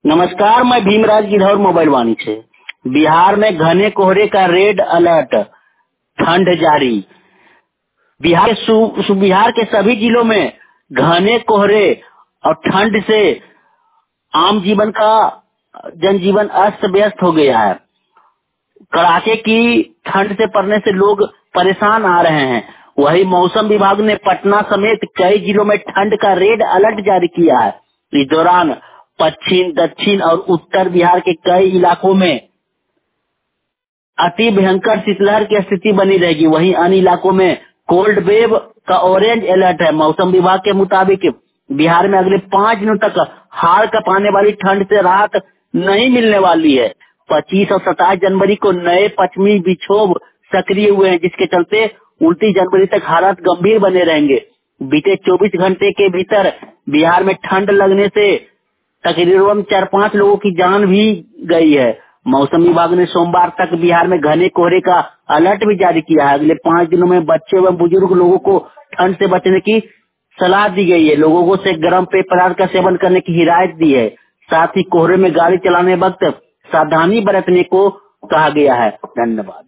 नमस्कार, मैं भीमराज गिरधौर मोबाइल वाणी से। बिहार में घने कोहरे का रेड अलर्ट, ठंड जारी। बिहार के सभी जिलों में घने कोहरे और ठंड से आम जीवन का जनजीवन अस्त व्यस्त हो गया है। कड़ाके की ठंड से पड़ने से लोग परेशान आ रहे हैं। वही मौसम विभाग ने पटना समेत कई जिलों में ठंड का रेड अलर्ट जारी किया है। इस दौरान पश्चिम, दक्षिण और उत्तर बिहार के कई इलाकों में अति भयंकर शीतलहर की स्थिति बनी रहेगी। वहीं अन्य इलाकों में कोल्ड वेव का ऑरेंज अलर्ट है। मौसम विभाग के मुताबिक बिहार में अगले 5 दिनों तक हाड़ कांपने वाली ठंड से राहत नहीं मिलने वाली है। 25 और 27 जनवरी को नए पश्चिमी विक्षोभ सक्रिय हुए हैं, जिसके चलते 29 जनवरी तक हालात गंभीर बने रहेंगे। बीते 24 घंटे के भीतर बिहार में ठंड लगने से तकरीबन 4-5 लोगों की जान भी गई है। मौसम विभाग ने सोमवार तक बिहार में घने कोहरे का अलर्ट भी जारी किया है। अगले 5 दिनों में बच्चे एवं बुजुर्ग लोगों को ठंड से बचने की सलाह दी गई है। लोगों से गर्म पेय पदार्थ का सेवन करने की हिदायत दी है। साथ ही कोहरे में गाड़ी चलाने वक्त सावधानी बरतने को कहा गया है। धन्यवाद।